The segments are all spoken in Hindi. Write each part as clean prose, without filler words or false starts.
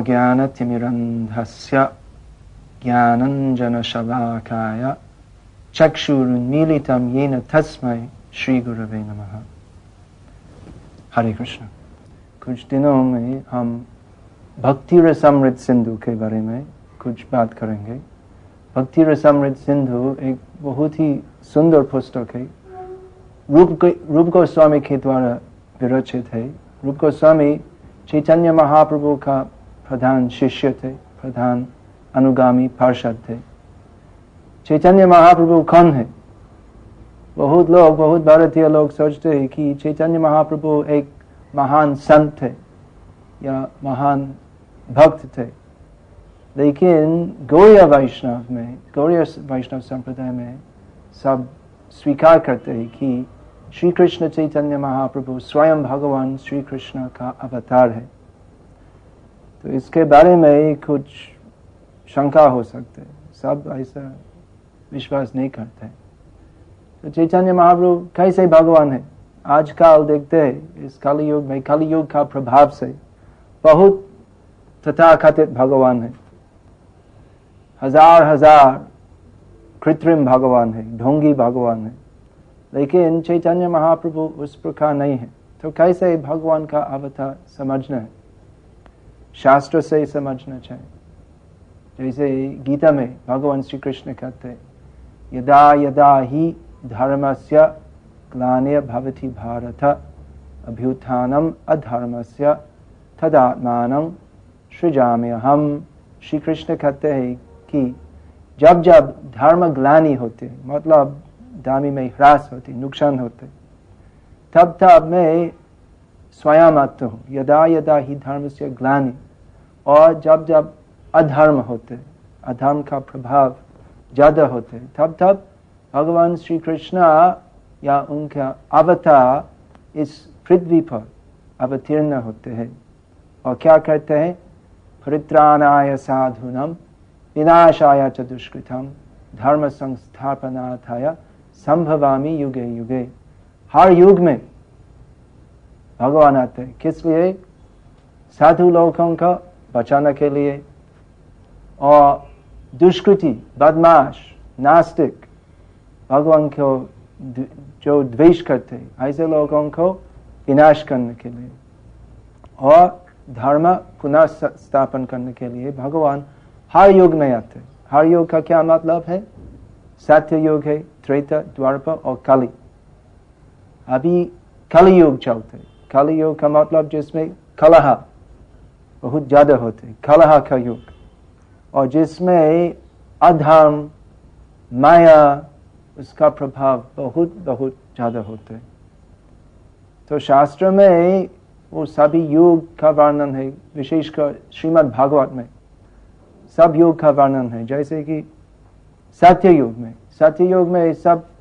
ज्ञानतिमिरन्धस्य ज्ञानञ्जनशलाकाय चक्षुरुन्मीलितं येन तस्मै श्री गुरवे नमः। हरे कृष्ण। कुछ दिनों में हम भक्ति रसामृत सिंधु के बारे में कुछ बात करेंगे। भक्ति रसामृत सिंधु एक बहुत ही सुंदर पुस्तक है। रूप गोस्वामी के द्वारा विरचित है। रूप गोस्वामी चैतन्य महाप्रभु का प्रधान शिष्य थे, प्रधान अनुगामी पार्षद थे। चैतन्य महाप्रभु कौन है? बहुत भारतीय लोग सोचते हैं कि चैतन्य महाप्रभु एक महान संत थे या महान भक्त थे, लेकिन गौड़ीय वैष्णव संप्रदाय में सब स्वीकार करते हैं कि श्री कृष्ण चैतन्य महाप्रभु स्वयं भगवान श्री कृष्ण का अवतार है। तो इसके बारे में कुछ शंका हो सकते है, सब ऐसा विश्वास नहीं करते। तो चैतन्य महाप्रभु कैसे भगवान है? आजकल देखते हैं इस कलयुग में, कलयुग का प्रभाव से बहुत तथाकथित भगवान है, हजार कृत्रिम भगवान है, ढोंगी भगवान है, लेकिन चैतन्य महाप्रभु उस प्रकार नहीं है। तो कैसे भगवान का अवतार समझना है? शास्त्र से समझना चाहिए। जैसे गीता में भगवान श्री कृष्ण कहते हैं, यदा यदा ही धर्मस्य ग्लानिर् भवति भारत अभ्युत्थानम् अधर्मस्य तदात्मानं सृजाम्यहम्। श्री कृष्ण कहते हैं कि जब जब धर्म ग्लानि होते, मतलब दामी में ह्रास होती, नुकसान होते, तब तब मैं स्वयं आता हूँ। यदा यदा ही धर्म से ग्लानि, और जब जब अधर्म होते, अधर्म का प्रभाव ज्यादा होते, तब तब भगवान श्री कृष्ण या उनका अवतार इस पृथ्वी पर अवतीर्ण होते हैं और क्या कहते हैं? परित्राणाय साधूनां विनाशाय च दुष्कृतम् धर्म संस्थापनार्थाय संभवामि युगे युगे। हर युग में भगवान आते हैं। किस लिए? साधु लोगों को बचाने के लिए, और दुष्कृति, बदमाश, नास्तिक, भगवान को जो द्वेष करते ऐसे लोगों को विनाश करने के लिए, और धर्म पुनः स्थापन करने के लिए भगवान हर युग में आते। हर युग का क्या मतलब है? सत्य युग है, त्रेता, द्वापर और कलि। अभी कलि युग चलते। कलि युग का मतलब जिसमें कलह बहुत ज्यादा होते, कलह का युग, और जिसमें अधर्म, माया, उसका प्रभाव बहुत ज्यादा होते। तो शास्त्र में वो सभी युग का वर्णन है, विशेषकर श्रीमद् भागवत में सब युग का वर्णन है। जैसे कि सत्य युग में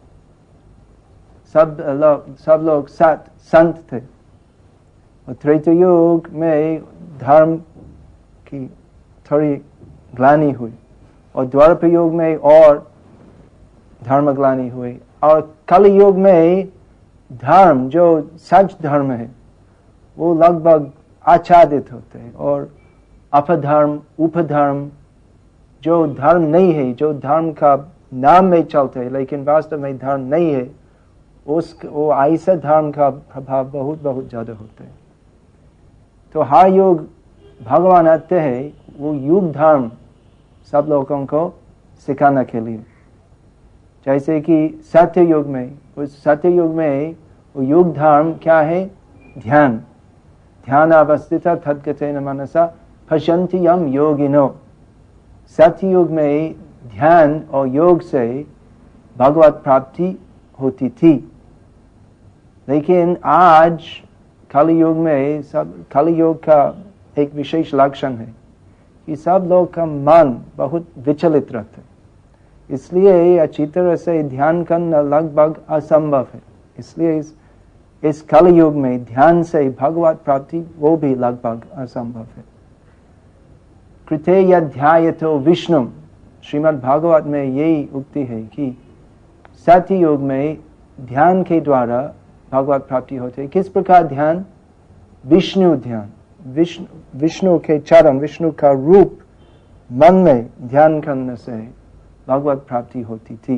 सब लोग संत थे, और त्रेता युग में धर्म की थोड़ी ग्लानि हुई, और द्वापर युग में और धर्म ग्लानि हुई, और कलि युग में धर्म जो सच धर्म है वो लगभग आच्छादित होते हैं, और अपधर्म, उपधर्म जो धर्म नहीं है, जो धर्म का नाम में चलते हैं लेकिन वास्तव में धर्म नहीं है, वो ऐसा धर्म का प्रभाव बहुत ज्यादा होता है। तो हर युग भगवान आते हैं वो युग धर्म सब लोगों को सिखाने के लिए। जैसे कि सत्य युग में, उस सत्य युग में वो युग धर्म क्या है? ध्यान अवस्थित तद्गतेन मनसा पश्यन्ति यम योगिनो। सत्य युग में ध्यान और योग से भगवत प्राप्ति होती थी, लेकिन आज कलि युग में कलि युग का एक विशेष लक्षण है कि सब लोग का मन बहुत विचलित रहता है, इसलिए अच्छी तरह से ध्यान करना लगभग असंभव है। इसलिए इस कलि युग में ध्यान से भगवत प्राप्ति वो भी लगभग असंभव है। कृते यध्यायतो विष्णु, श्रीमद् भागवत में यही उक्ति है कि सत्य युग में ध्यान के द्वारा भगवत प्राप्ति होती है। किस प्रकार ध्यान? विष्णु ध्यान, विष्णु के चरण, विष्णु का रूप मन में ध्यान करने से भगवत प्राप्ति होती थी।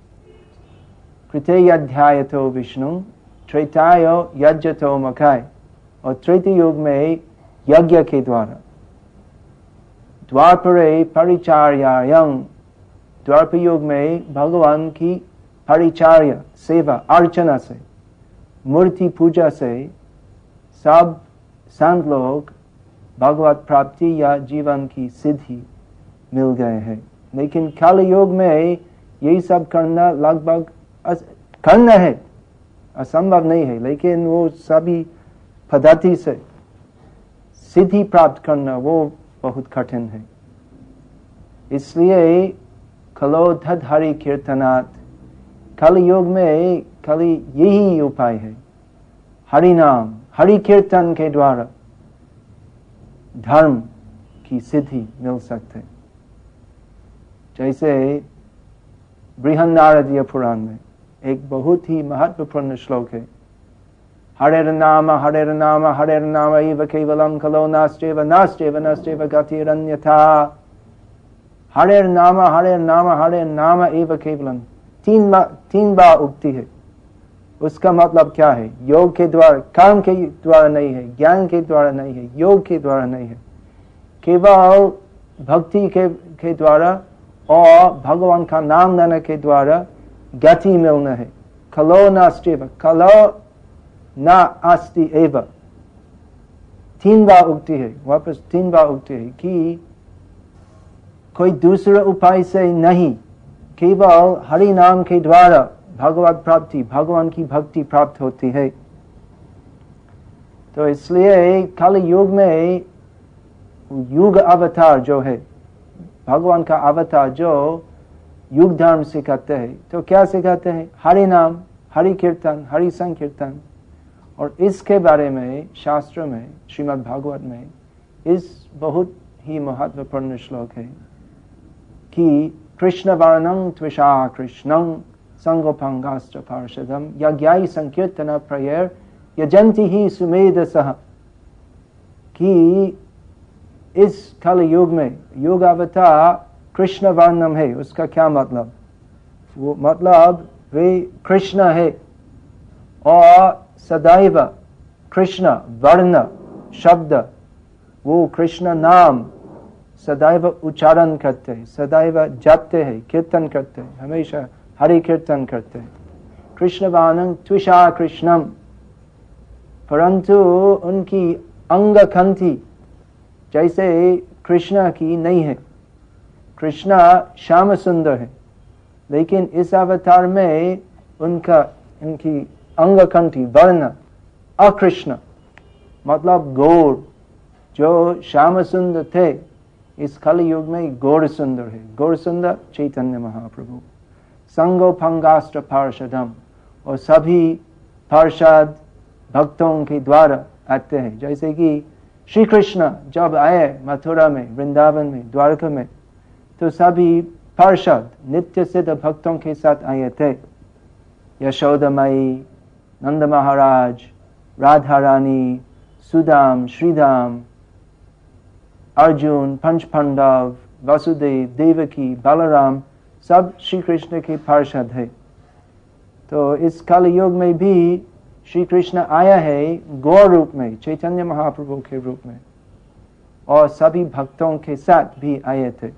कृते अध्यायतो विष्णु त्रेतायो यज्ञतो मखाय, और त्रेता युग में यज्ञ के द्वारा, द्वापरे परिचार्यायं, द्वापर युग में भगवान की परिचार्य सेवा अर्चना से, मूर्ति पूजा से सब संत लोग भगवत प्राप्ति या जीवन की सिद्धि मिल गए हैं। लेकिन कल युग में यही सब करना लगभग करना है, असंभव नहीं है, लेकिन वो सभी पद्धति से सिद्धि प्राप्त करना वो बहुत कठिन है। इसलिए खलो धद हरि कीर्तनात्, कल युग में खाली यही उपाय है, हरि नाम हरि कीर्तन के द्वारा धर्म की सिद्धि मिल सकते। जैसे बृहन्नारदीय पुराण में एक बहुत ही महत्वपूर्ण श्लोक है, हरेर नाम एव केवलम खलो नास्त्येव नास्त्येव नास्त्येव गतिरन्यथा। हरेर नाम एव केवलम, तीन बार उक्ति है। उसका मतलब क्या है? योग के द्वारा, कर्म के द्वारा नहीं है, ज्ञान के द्वारा नहीं है, योग के द्वारा नहीं है, केवल भक्ति के द्वारा और भगवान का नाम लेने के द्वारा गति मिलना है। खलो नास्त्येव, खलो ना अस्ति एव, तीन बार उक्ति है, वापस तीन बार उक्ति है कि कोई दूसरा उपाय से नहीं, केवल हरि नाम के द्वारा भगवत प्राप्ति, भगवान की भक्ति प्राप्त होती है। तो इसलिए कल युग में युग अवतार जो है, भगवान का अवतार जो युग धर्म सिखाते हैं, तो क्या सिखाते हैं? हरि नाम, हरि कीर्तन, हरि संकीर्तन। और इसके बारे में शास्त्र में, श्रीमद् भागवत में इस बहुत ही महत्वपूर्ण श्लोक है कि कृष्ण वर्णं त्विषा कृष्णं संगोपंगाश्च पार्षदम यज्ञाय संकीर्तन प्रयर यजंती ही सुमेधसः, कि इस कल युग में युग अवतार कृष्ण वर्णम है। उसका क्या मतलब? वो मतलब वे कृष्ण है और सदैव कृष्ण वर्ण शब्द, वो कृष्ण नाम सदैव उच्चारण करते हैं, सदैव जपते हैं, कीर्तन करते हैं, हमेशा हरि कीर्तन करते हैं। कृष्ण वाणं त्विषा कृष्णम, परंतु उनकी अंग कंठी जैसे कृष्ण की नहीं है। कृष्ण श्याम सुंदर है, लेकिन इस अवतार में उनकी अंग कंठी वर्ण अकृष्ण, मतलब गौर। जो श्याम सुंदर थे, इस कल युग में गौर सुंदर है। गौर सुंदर चैतन्य महाप्रभु। संगोपंगाश्च पार्षदम, और सभी पार्षद भक्तों के द्वारा आते हैं। जैसे कि श्री कृष्ण जब आए मथुरा में, वृंदावन में, द्वारका में, तो सभी पार्षद नित्य सिद्ध भक्तों के साथ आए थे। यशोदा माई, नंद महाराज, राधा रानी, सुदाम, श्रीदाम, अर्जुन, पंच पांडव, वसुदेव, देवकी, बलराम, सब श्री कृष्ण के पार्षद है। तो इस कल युग में भी श्री कृष्ण आया है गौर रूप में, चैतन्य महाप्रभु के रूप में, और सभी भक्तों के साथ भी आए थे।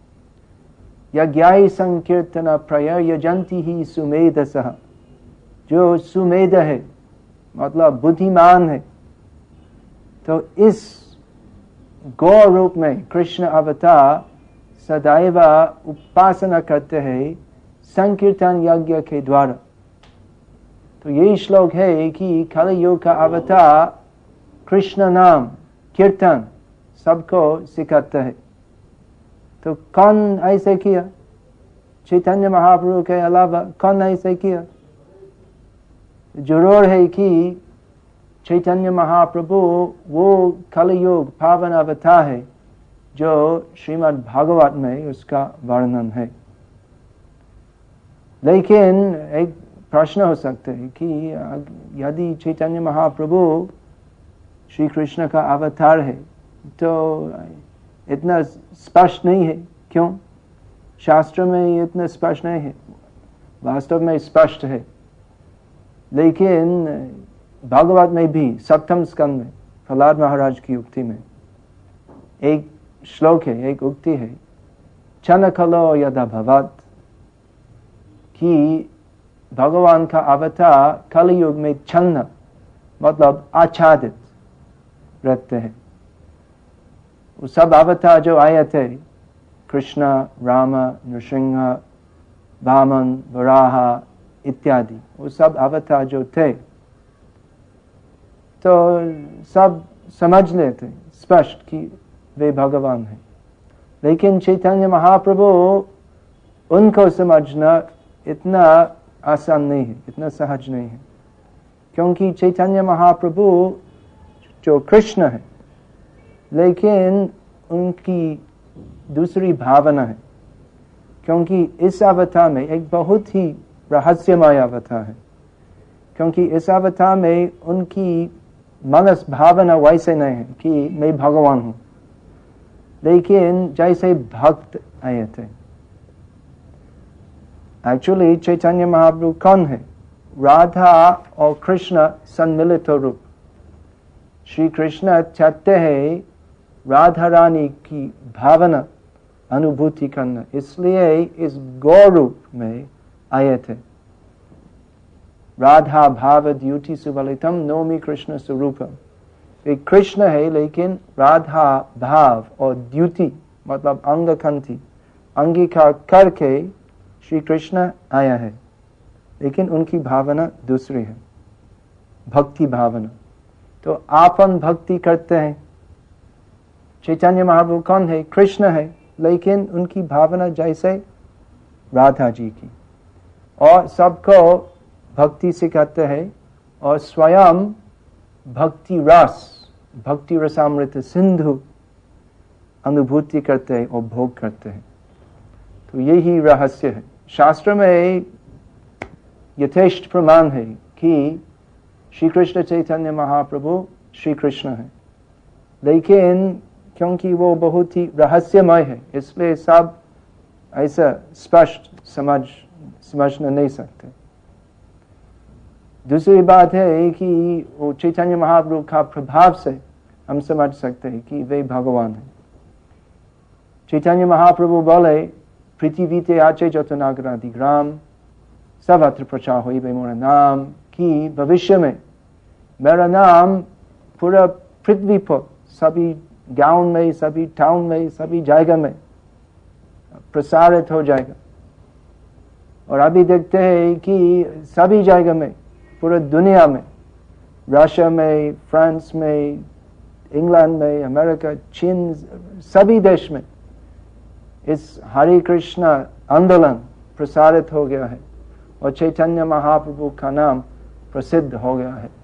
यज्ञाय संकीर्तन प्रयर यजंती ही सुमेधसः, जो सुमेध है मतलब बुद्धिमान है। तो इस गौर रूप में कृष्ण अवतार सदैव उपासना करते हैं संकीर्तन यज्ञ के द्वारा। तो यही श्लोक है कि कल युग का अवतार कृष्ण नाम कीर्तन सबको सिखाता है। तो कौन ऐसे किया? चैतन्य महाप्रभु के अलावा कौन ऐसे किया? जरूर है कि चैतन्य महाप्रभु वो कलयुग पावन अवतार है जो श्रीमद् भागवत में उसका वर्णन है। लेकिन एक प्रश्न हो सकता है कि यदि चैतन्य महाप्रभु श्री कृष्ण का अवतार है, तो इतना स्पष्ट नहीं है। क्यों? शास्त्र में इतना स्पष्ट नहीं है, वास्तव में स्पष्ट है। लेकिन भागवत में भी सप्तम स्कंद में प्रहलाद महाराज की उक्ति में एक श्लोक है, एक उक्ति है, क्षण खलो यदा भवत, कि भगवान का अवतार कलयुग में छन्न मतलब आच्छादित रहते हैं। वो सब अवतार जो आए थे, कृष्ण, राम, नृसिंह, वामन, वराह इत्यादि, वो सब अवतार जो थे तो सब समझ लेते स्पष्ट कि वे भगवान हैं। लेकिन चैतन्य महाप्रभु उनको समझना इतना आसान नहीं है, इतना सहज नहीं है, क्योंकि चैतन्य महाप्रभु जो कृष्ण है, लेकिन उनकी दूसरी भावना है, क्योंकि इस अवतार में एक बहुत ही रहस्यमय अवतार है, क्योंकि इस अवतार में उनकी मनस भावना वैसे नहीं है कि मैं भगवान हूं, लेकिन जैसे भक्त आए थे। एक्चुअली चैतन्य महाप्रभु कौन है? राधा और कृष्ण सम्मिलित रूप। श्री कृष्ण चाहते हैं राधा रानी की भावना अनुभूति करना, इसलिए इस गौ रूप में आए थे। राधा भाव द्युति सुबलितम नौमी कृष्ण स्वरूपम। एक कृष्ण है, लेकिन राधा भाव और द्युति मतलब अंगकंठी अंगीकार करके श्री कृष्ण आया है, लेकिन उनकी भावना दूसरी है, भक्ति भावना। तो आपन भक्ति करते हैं। चैतन्य महाप्रभु कौन है? कृष्ण है, लेकिन उनकी भावना जैसे राधा जी की, और सबको भक्ति सिखाते हैं और स्वयं भक्ति रस, भक्ति रसामृत सिंधु अनुभूति करते हैं और भोग करते हैं। तो यही रहस्य है। शास्त्र में यथेष्ट प्रमाण है कि श्री कृष्ण चैतन्य महाप्रभु श्री कृष्ण है, लेकिन क्योंकि वो बहुत ही रहस्यमय है, इसलिए सब ऐसा स्पष्ट समझना नहीं सकते। दूसरी बात है कि वो चैतन्य महाप्रभु का प्रभाव से हम समझ सकते हैं कि वे भगवान हैं। चैतन्य महाप्रभु बोले, पृथ्वीते आचे जतनागरादि ग्राम सर्वत्र प्रचार होई वे मोरा नाम, कि भविष्य में मेरा नाम पूरा पृथ्वी पर सभी गांव में, सभी टाउन में, सभी जगह में प्रसारित हो जाएगा। और अभी देखते हैं कि सभी जगह में, पूरे दुनिया में, रशिया में, फ्रांस में, इंग्लैंड में, अमेरिका, चीन, सभी देश में इस हरे कृष्ण आंदोलन प्रसारित हो गया है और चैतन्य महाप्रभु का नाम प्रसिद्ध हो गया है।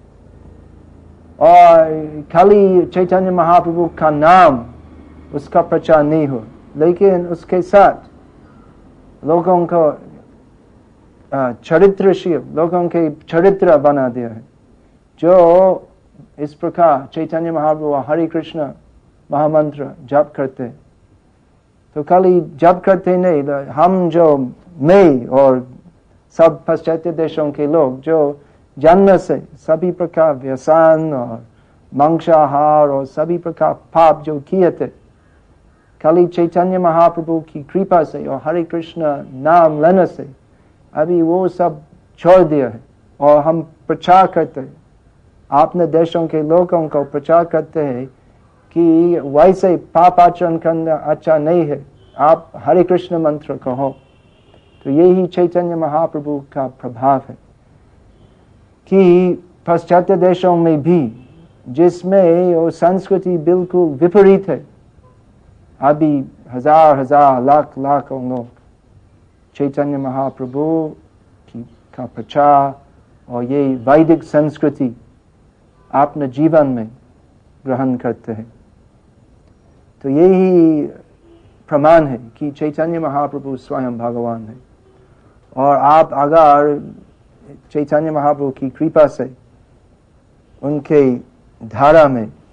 और खाली चैतन्य महाप्रभु का नाम, उसका प्रचार नहीं हो, लेकिन उसके साथ लोगों को चरित्रशील, लोगों के चरित्र बना दिया है। जो इस प्रकार चैतन्य महाप्रभु हरे कृष्ण महामंत्र जप करते, तो खाली जप करते नहीं, हम जो मैं और सब पाश्चात्य देशों के लोग जो जन्म से सभी प्रकार व्यसन और मांसाहार और सभी प्रकार पाप जो किए थे, खाली चैतन्य महाप्रभु की कृपा से और हरे कृष्ण नाम लेने से अभी वो सब छोड़ दिया है। और हम प्रचार करते हैं, अपने देशों के लोगों को प्रचार करते हैं कि वैसे पाप आचरण करना अच्छा नहीं है, आप हरे कृष्ण मंत्र कहो। तो यही चैतन्य महाप्रभु का प्रभाव है कि पाश्चात्य देशों में भी, जिसमें वो संस्कृति बिल्कुल विपरीत है, अभी हजार हजार लाख लाख लोग चैतन्य महाप्रभु का प्रचार और ये वैदिक संस्कृति अपने जीवन में ग्रहण करते हैं। तो यही प्रमाण है कि चैतन्य महाप्रभु स्वयं भगवान है। और आप अगर चैतन्य महाप्रभु की कृपा से उनके धारा में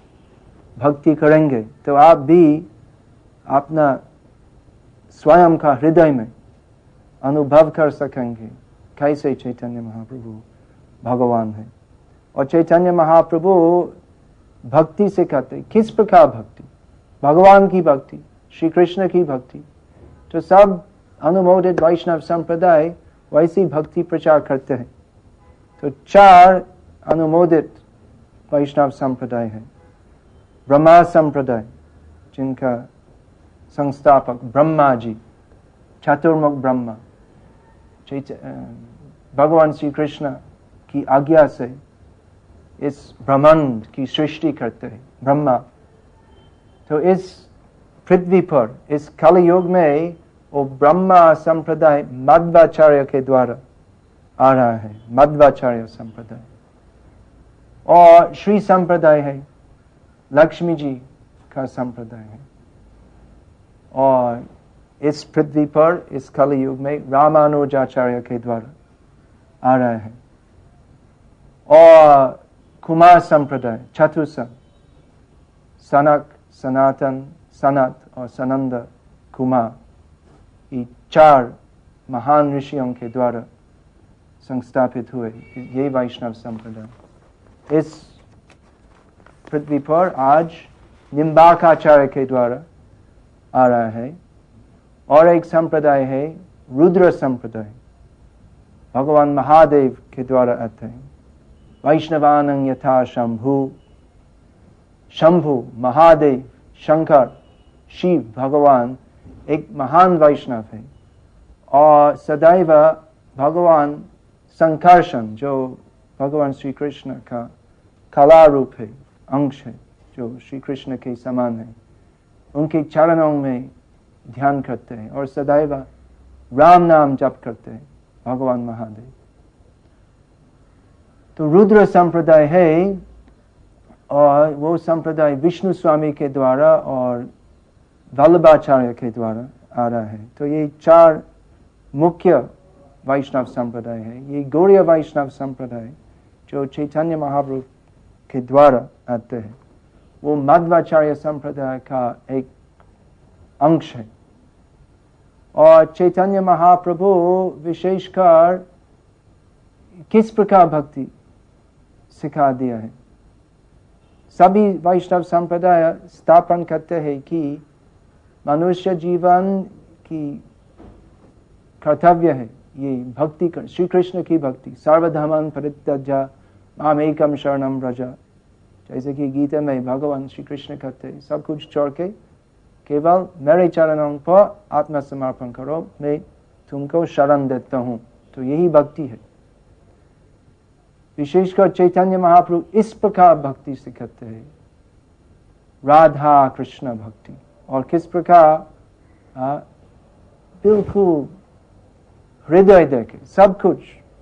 भक्ति करेंगे तो आप भी अपना स्वयं का हृदय में अनुभव कर सकेंगे कैसे चैतन्य महाप्रभु भगवान है। और चैतन्य महाप्रभु भक्ति सिखाते, किस प्रकार भक्ति, भगवान की भक्ति, श्री कृष्ण की भक्ति। तो सब अनुमोदित वैष्णव संप्रदाय वैसी भक्ति प्रचार करते हैं। तो 4 अनुमोदित वैष्णव संप्रदाय है। ब्रह्मा संप्रदाय जिनका संस्थापक ब्रह्मा जी, चतुर्मुख ब्रह्मा, भगवान श्री कृष्ण की आज्ञा से इस ब्रह्मांड की सृष्टि करते हैं ब्रह्मा। तो इस पृथ्वी पर इस कलयुग में वो ब्रह्मा संप्रदाय मध्वाचार्य के द्वारा आ रहा है, मध्वाचार्य संप्रदाय। और श्री संप्रदाय है, लक्ष्मी जी का संप्रदाय है। और इस पृथ्वी पर इस कलयुग में रामानुजाचार्य के द्वारा आ रहा है। और कुमार संप्रदाय, चतुसंग, सनक, सनातन, सनत और सनंद कुमार, ये 4 महान ऋषियों के द्वारा संस्थापित हुए ये वैष्णव संप्रदाय। इस पृथ्वी पर आज निम्बाकाचार्य के द्वारा आ रहा है। और एक संप्रदाय है रुद्र संप्रदाय, भगवान महादेव के द्वारा आते हैं। वैष्णवानं यथा शंभु, शंभु महादेव, शंकर, शिव भगवान एक महान वैष्णव है। और सदैव भगवान संकर्षण जो भगवान श्री कृष्ण का कला रूप है, अंश है, जो श्री कृष्ण के समान है, उनके चरणों में ध्यान करते हैं और सदैव राम नाम जप करते हैं भगवान महादेव। तो रुद्र संप्रदाय है और वो संप्रदाय विष्णु स्वामी के द्वारा और वल्लभाचार्य के द्वारा आ रहा है। तो ये 4 मुख्य वैष्णव संप्रदाय है। ये गौड़ीय वैष्णव संप्रदाय जो चैतन्य महाप्रभु के द्वारा आते हैं, वो मध्वाचार्य संप्रदाय का एक अंश है। और चैतन्य महाप्रभु विशेषकर किस प्रकार भक्ति सिखा दिया है। सभी वैष्णव संप्रदाय स्थापन करते हैं कि मनुष्य जीवन की कर्तव्य है ये भक्ति कर, श्री कृष्ण की भक्ति। सर्वधर्मान् परित्यज्य माम एकम शरणं व्रज, जैसे कि गीता में भगवान श्री कृष्ण कहते हैं सब कुछ छोड़ के केवल मेरे चरणों पर आत्मसमर्पण करो, मैं तुमको शरण देता हूँ। तो यही भक्ति है। विशेषकर चैतन्य महाप्रभु इस प्रकार भक्ति सिखाते हैं, राधा कृष्ण भक्ति। और किस प्रकार, बिल्कुल हृदय देके सब कुछ,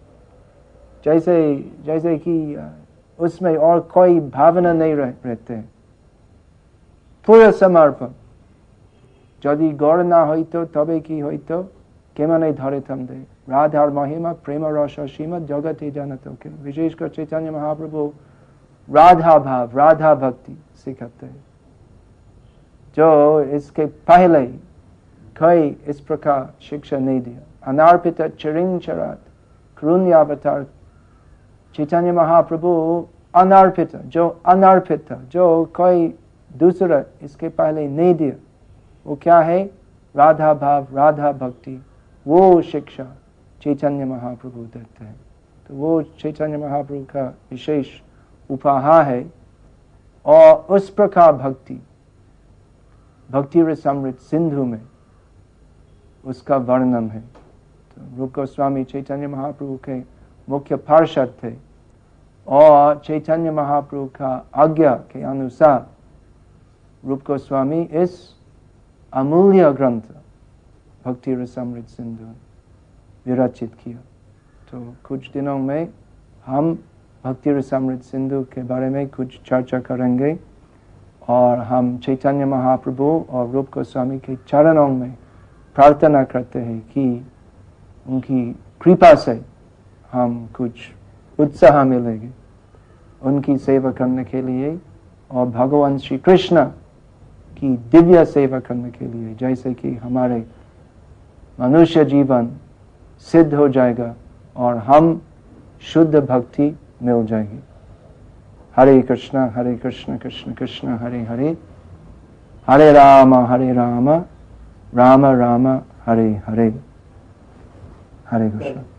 जैसे कि उसमें और कोई भावना नहीं रहते हैं, पूरा समर्पण। यदि गौर ना हईतो तबे की हईतो केमने धरे थम दे, राधार महिमा प्रेम रस श्रीमद जगत जानत के। विशेषकर चैतन्य महाप्रभु राधा भाव, राधा भक्ति सिखाते हैं, जो इसके पहले कोई इस प्रकार शिक्षा नहीं दिया। अनार्पित चिरिंग चरात करुण्यावतार चैतन्य महाप्रभु अनार्पित, जो अनार्पित था, जो कोई दूसरा इसके पहले नहीं दिया, वो क्या है? राधा भाव, राधा भक्ति। वो शिक्षा चैतन्य महाप्रभु देते हैं। तो वो चैतन्य महाप्रभु का विशेष उपहार है। और उस प्रकार भक्ति, भक्ति रसामृत सिंधु में उसका वर्णन है। तो रूप गोस्वामी चैतन्य महाप्रभु के मुख्य पार्षद थे और चैतन्य महाप्रभु का आज्ञा के अनुसार रूप गोस्वामी इस अमूल्य ग्रंथ भक्ति रसामृत सिंधु विरचित किया। तो कुछ दिनों में हम भक्ति रसामृत सिंधु के बारे में कुछ चर्चा करेंगे और हम चैतन्य महाप्रभु और रूप गोस्वामी के चरणों में प्रार्थना करते हैं कि उनकी कृपा से हम कुछ उत्साह मिलेंगे उनकी सेवा करने के लिए और भगवान श्री कृष्ण की दिव्य सेवा करने के लिए, जैसे कि हमारे मनुष्य जीवन सिद्ध हो जाएगा और हम शुद्ध भक्ति मिल जाएगी। हरे कृष्ण कृष्ण कृष्ण हरे हरे, हरे राम राम राम हरे हरे। हरे कृष्ण।